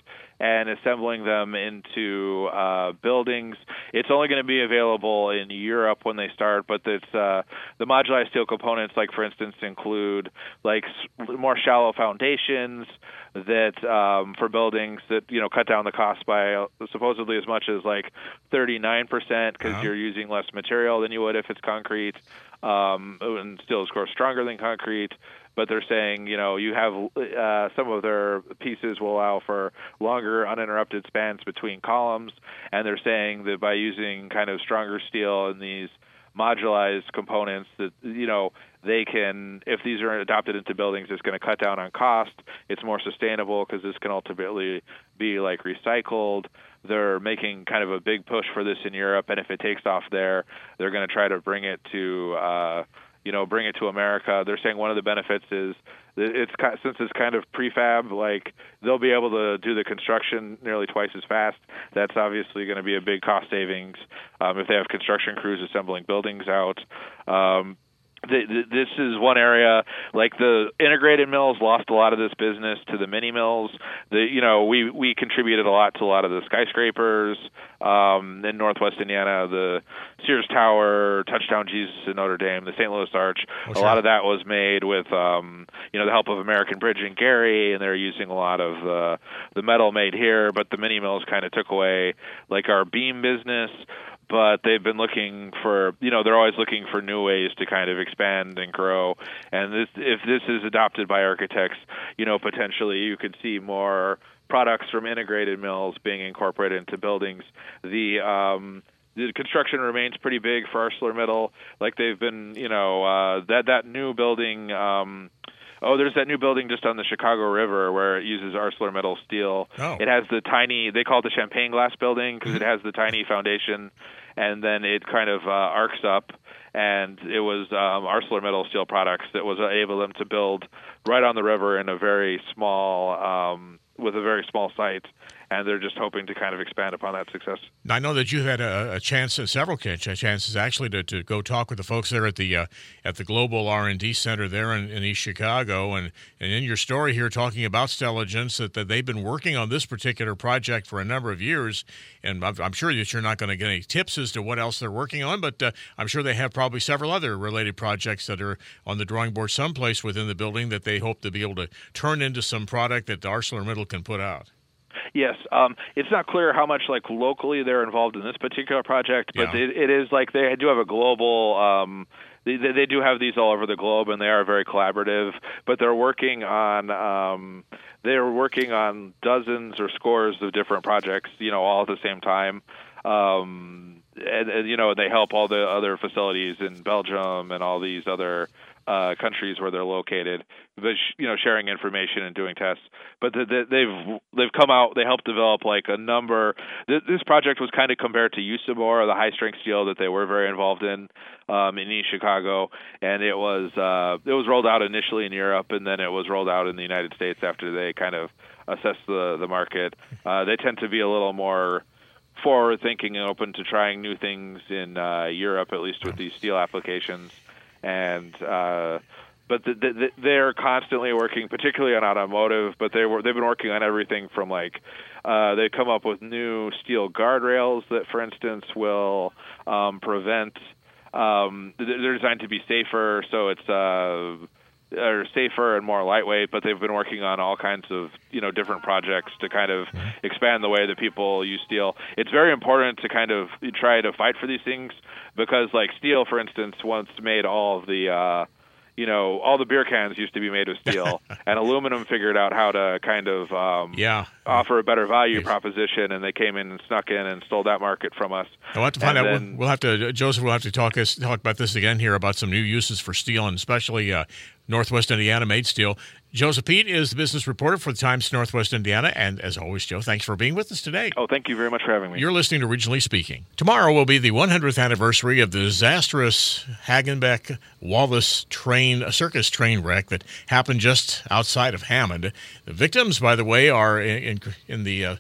and assembling them into uh, buildings. It's only going to be available in Europe when they start, but it's uh, the modularized steel components, like for instance, include like more shallow foundations that um, for buildings that you know cut down the cost by uh, supposedly as much as like thirty-nine percent because uh-huh. you're using less material than you would if it's concrete, um, and still, of course, stronger than concrete. But they're saying, you know, you have uh, some of their pieces will allow for longer uninterrupted spans between columns, and they're saying that by using kind of stronger steel in these modularized components, that you know they can, if these are adopted into buildings, it's going to cut down on cost. It's more sustainable because this can ultimately be like recycled. They're making kind of a big push for this in Europe, and if it takes off there, they're going to try to bring it to. Uh, you know, bring it to America. They're saying one of the benefits is that it's since it's kind of prefab, like they'll be able to do the construction nearly twice as fast. That's obviously going to be a big cost savings um, if they have construction crews assembling buildings out. Um, This is one area, like the integrated mills lost a lot of this business to the mini mills. The, you know, we, we contributed a lot to a lot of the skyscrapers um, in Northwest Indiana, the Sears Tower, Touchdown Jesus in Notre Dame, the Saint Louis Arch. Oh, sure. A lot of that was made with, um, you know, the help of American Bridge and Gary, and they're using a lot of uh, the metal made here. But the mini mills kind of took away, like, our beam business. But they've been looking for, you know, they're always looking for new ways to kind of expand and grow. And this, if this is adopted by architects, you know, potentially you could see more products from integrated mills being incorporated into buildings. The um, the construction remains pretty big for ArcelorMittal. Like they've been, you know, uh, that that new building. Um, Oh, there's that new building just on the Chicago River where it uses ArcelorMittal steel. Oh. It has the tiny, they call it the champagne glass building because mm-hmm. it has the tiny foundation, and then it kind of uh, arcs up. And it was um, ArcelorMittal steel products that was able them to build right on the river in a very small, um, with a very small site. And they're just hoping to kind of expand upon that success. I know that you had a, a chance, several chances actually, to, to go talk with the folks there at the uh, at the Global R and D Center there in, in East Chicago, and, and in your story here talking about Stelligent, that, that they've been working on this particular project for a number of years, and I'm, I'm sure that you're not going to get any tips as to what else they're working on, but uh, I'm sure they have probably several other related projects that are on the drawing board someplace within the building that they hope to be able to turn into some product that ArcelorMittal can put out. Yes, um, it's not clear how much like locally they're involved in this particular project, but yeah. it, it is like they do have a global. Um, they, they do have these all over the globe, and they are very collaborative. But they're working on um, they're working on dozens or scores of different projects, you know, all at the same time. Um, and, and you know, they help all the other facilities in Belgium and all these other uh, countries where they're located, but you know, sharing information and doing tests. But the, the, they've they've come out. They helped develop like a number. This, this project was kind of compared to Usibor, the high strength steel that they were very involved in um, in East Chicago, and it was uh, it was rolled out initially in Europe, and then it was rolled out in the United States after they kind of assessed the the market. Uh, they tend to be a little more forward thinking and open to trying new things in uh, Europe, at least with these steel applications. And uh, but the, the, they're constantly working, particularly on automotive. But they were they've been working on everything from like uh, they come up with new steel guardrails that, for instance, will um, prevent. Um, they're designed to be safer, so it's uh, are safer and more lightweight. But they've been working on all kinds of you know different projects to kind of expand the way that people use steel. It's very important to kind of try to fight for these things. Because, like, steel, for instance, once made all of the, uh, you know, all the beer cans used to be made of steel. And aluminum figured out how to kind of um, yeah. offer a better value yes. proposition, and they came in and snuck in and stole that market from us. We'll have to find and out. Then, we'll have to, Joseph, we'll have to talk, us, talk about this again here, about some new uses for steel, and especially uh, Northwest Indiana-made steel. Joseph Pete is the business reporter for the Times Northwest Indiana. And as always, Joe, thanks for being with us today. Oh, thank you very much for having me. You're listening to Regionally Speaking. Tomorrow will be the one hundredth anniversary of the disastrous Hagenbeck-Wallace train, circus train wreck that happened just outside of Hammond. The victims, by the way, are in, in, in the uh,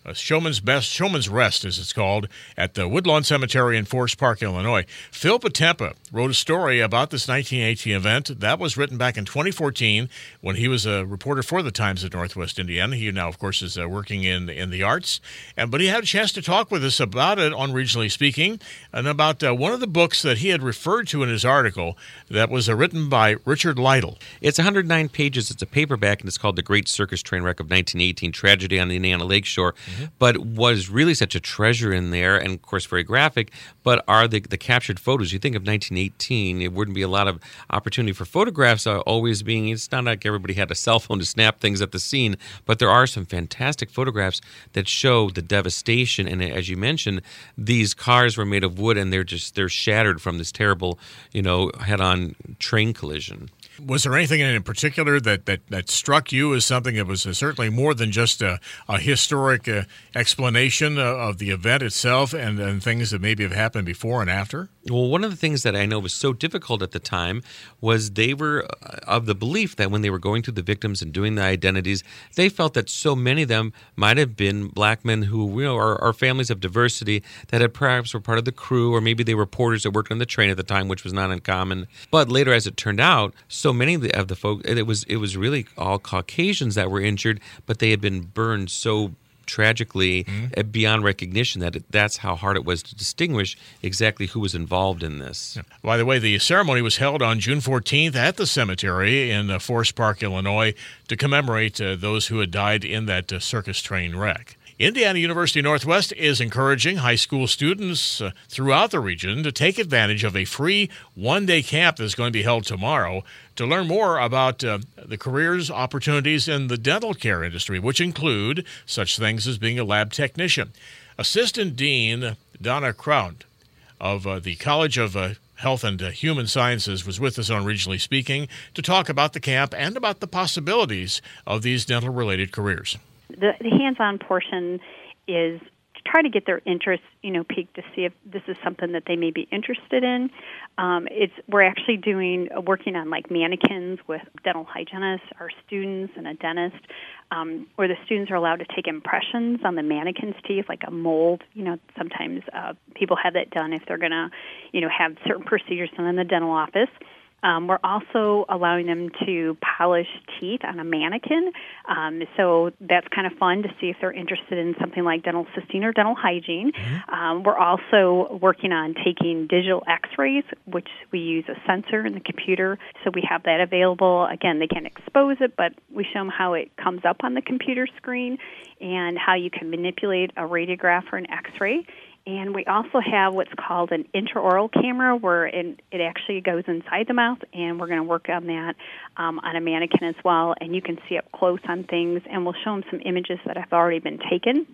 uh, Showman's Best, Showman's Rest, as it's called, at the Woodlawn Cemetery in Forest Park, Illinois. Phil Potempa wrote a story about this nineteen eighteen event. That was written back in twenty fourteen when he was a reporter for the Times of Northwest Indiana. He now, of course, is uh, working in in the arts. And, but he had a chance to talk with us about it on Regionally Speaking and about uh, one of the books that he had referred to in his article that was uh, written by Richard Lytle. It's one hundred nine pages. It's a paperback, and it's called The Great Circus Train Wreck of nineteen eighteen, Tragedy on the Indiana Lakeshore. Mm-hmm. But what is really such a treasure in there, and of course very graphic, but are the, the captured photos. You think of nineteen eighteen, it wouldn't be a lot of opportunity for photographs uh, always being, it's not like everybody had a cell phone to snap things at the scene, but there are some fantastic photographs that show the devastation. And as you mentioned, these cars were made of wood, and they're just, they're shattered from this terrible, you know, head-on train collision. Was there anything in particular that, that, that struck you as something that was uh, certainly more than just a, a historic uh, explanation uh, of the event itself and, and things that maybe have happened before and after? Well, one of the things that I know was so difficult at the time was they were of the belief that when they were going through the victims and doing the identities, they felt that so many of them might have been black men who, you know, are, are families of diversity that had perhaps were part of the crew, or maybe they were porters that worked on the train at the time, which was not uncommon. But later, as it turned out, so many of the, of the folks, it was it was really all Caucasians that were injured, but they had been burned so tragically mm-hmm. beyond recognition that it, that's how hard it was to distinguish exactly who was involved in this. Yeah. By the way, the ceremony was held on June fourteenth at the cemetery in uh, Forest Park, Illinois, to commemorate uh, those who had died in that uh, circus train wreck. Indiana University Northwest is encouraging high school students uh, throughout the region to take advantage of a free one-day camp that's going to be held tomorrow to learn more about uh, the careers opportunities in the dental care industry, which include such things as being a lab technician. Assistant Dean Donna Crown of uh, the College of uh, Health and uh, Human Sciences was with us on Regionally Speaking to talk about the camp and about the possibilities of these dental-related careers. The, the hands-on portion is to try to get their interest, you know, peaked to see if this is something that they may be interested in. Um, it's we're actually doing uh, working on like mannequins with dental hygienists, our students, and a dentist, um, where the students are allowed to take impressions on the mannequin's teeth, like a mold. You know, sometimes uh, people have that done if they're going to, you know, have certain procedures done in the dental office. Um, we're also allowing them to polish teeth on a mannequin, um, so that's kind of fun to see if they're interested in something like dental assisting or dental hygiene. Mm-hmm. Um, we're also working on taking digital x-rays, which we use a sensor in the computer, so we have that available. Again, they can't expose it, but we show them how it comes up on the computer screen and how you can manipulate a radiograph or an x-ray. And we also have what's called an intraoral camera, where it, it actually goes inside the mouth, and we're going to work on that um, on a mannequin as well. And you can see up close on things, and we'll show them some images that have already been taken.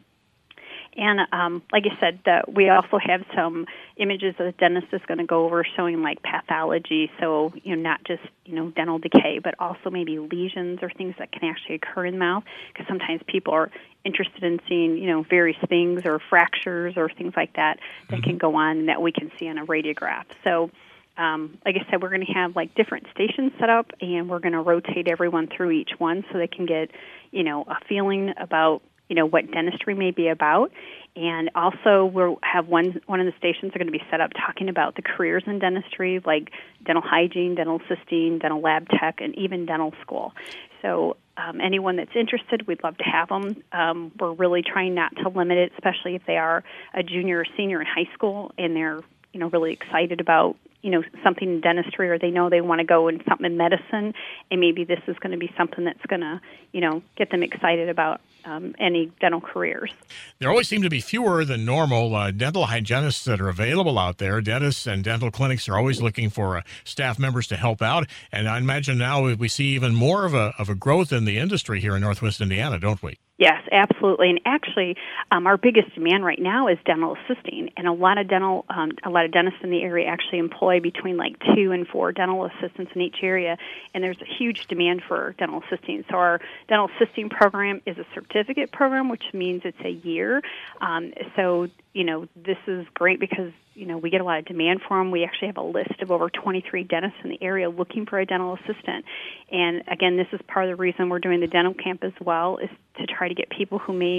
And um, like I said, the, we also have some images that the dentist is going to go over showing like pathology, so you know not just you know dental decay, but also maybe lesions or things that can actually occur in the mouth, because sometimes people are interested in seeing you know various things or fractures or things like that that mm-hmm. can go on and that we can see on a radiograph. So um, like I said, we're going to have like different stations set up, and we're going to rotate everyone through each one so they can get you know a feeling about you know, what dentistry may be about. And also we'll have one one of the stations are going to be set up talking about the careers in dentistry, like dental hygiene, dental assisting, dental lab tech, and even dental school. So um, anyone that's interested, we'd love to have them. Um, we're really trying not to limit it, especially if they are a junior or senior in high school and they're, you know, really excited about you know, something in dentistry, or they know they want to go in something in medicine, and maybe this is going to be something that's going to, you know, get them excited about um, any dental careers. There always seem to be fewer than normal uh, dental hygienists that are available out there. Dentists and dental clinics are always looking for uh, staff members to help out, and I imagine now we see even more of a of a growth in the industry here in Northwest Indiana, don't we? Yes, absolutely. And actually, um, our biggest demand right now is dental assisting, and a lot of dental, um, a lot of dentists in the area actually employ between like two and four dental assistants in each area, and there's a huge demand for dental assisting. So our dental assisting program is a certificate program, which means it's a year. Um, so you know, this is great because you know we get a lot of demand for them. We actually have a list of over twenty-three dentists in the area looking for a dental assistant. And again, this is part of the reason we're doing the dental camp as well, is to try to get people who may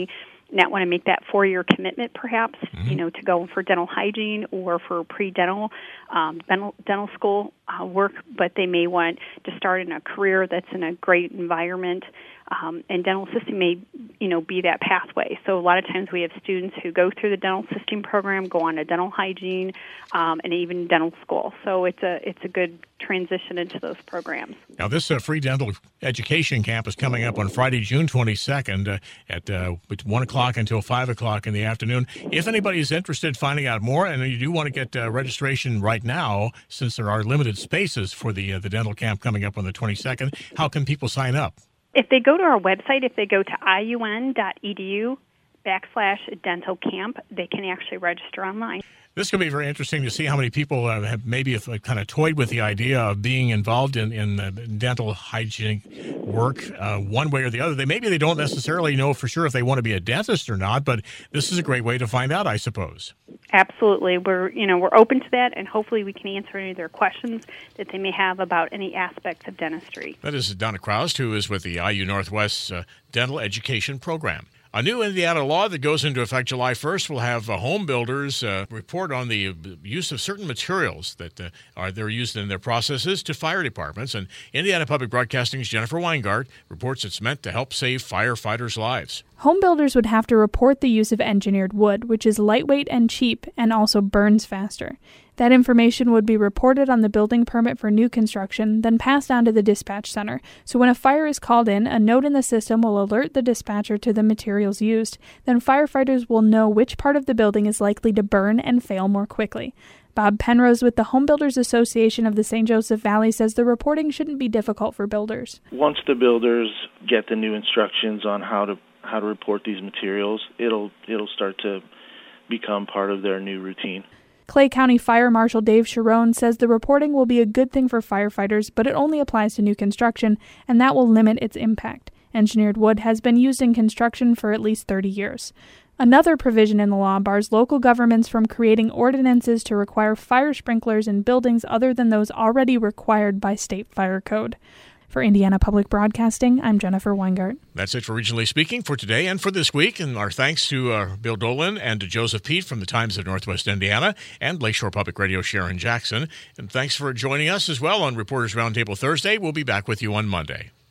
not want to make that four-year commitment, perhaps, Mm-hmm. you know, to go for dental hygiene or for pre-dental um, dental, dental school uh, work, but they may want to start in a career that's in a great environment. Um, and dental assisting may, you know, be that pathway. So a lot of times we have students who go through the dental assisting program, go on to dental hygiene, um, and even dental school. So it's a it's a good transition into those programs. Now, this uh, free dental education camp is coming up on Friday, June twenty-second uh, at uh, one o'clock until five o'clock in the afternoon. If anybody is interested in finding out more, and you do want to get uh, registration right now, since there are limited spaces for the uh, the dental camp coming up on the twenty-second, how can people sign up? If they go to our website, if they go to iun.edu backslash dental camp, they can actually register online. This could be very interesting to see how many people uh, have maybe have, uh, kind of toyed with the idea of being involved in, in uh, dental hygiene work uh, one way or the other. They Maybe they don't necessarily know for sure if they want to be a dentist or not, but this is a great way to find out, I suppose. Absolutely. We're, you know, we're open to that, and hopefully we can answer any of their questions that they may have about any aspects of dentistry. That is Donna Kraust, who is with the I U Northwest uh, Dental Education Program. A new Indiana law that goes into effect July first will have uh, home builders uh, report on the use of certain materials that uh, are they're used in their processes to fire departments. And Indiana Public Broadcasting's Jennifer Weingart reports it's meant to help save firefighters' lives. Home builders would have to report the use of engineered wood, which is lightweight and cheap and also burns faster. That information would be reported on the building permit for new construction, then passed on to the dispatch center. So when a fire is called in, a note in the system will alert the dispatcher to the materials used. Then firefighters will know which part of the building is likely to burn and fail more quickly. Bob Penrose with the Home Builders Association of the Saint Joseph Valley says the reporting shouldn't be difficult for builders. Once the builders get the new instructions on how to how to report these materials, it'll it'll start to become part of their new routine. Clay County Fire Marshal Dave Sharon says the reporting will be a good thing for firefighters, but it only applies to new construction, and that will limit its impact. Engineered wood has been used in construction for at least thirty years. Another provision in the law bars local governments from creating ordinances to require fire sprinklers in buildings other than those already required by state fire code. For Indiana Public Broadcasting, I'm Jennifer Weingart. That's it for Regionally Speaking for today and for this week. And our thanks to uh, Bill Dolan and to Joseph Pete from the Times of Northwest Indiana and Lakeshore Public Radio Sharon Jackson. And thanks for joining us as well on Reporters Roundtable Thursday. We'll be back with you on Monday.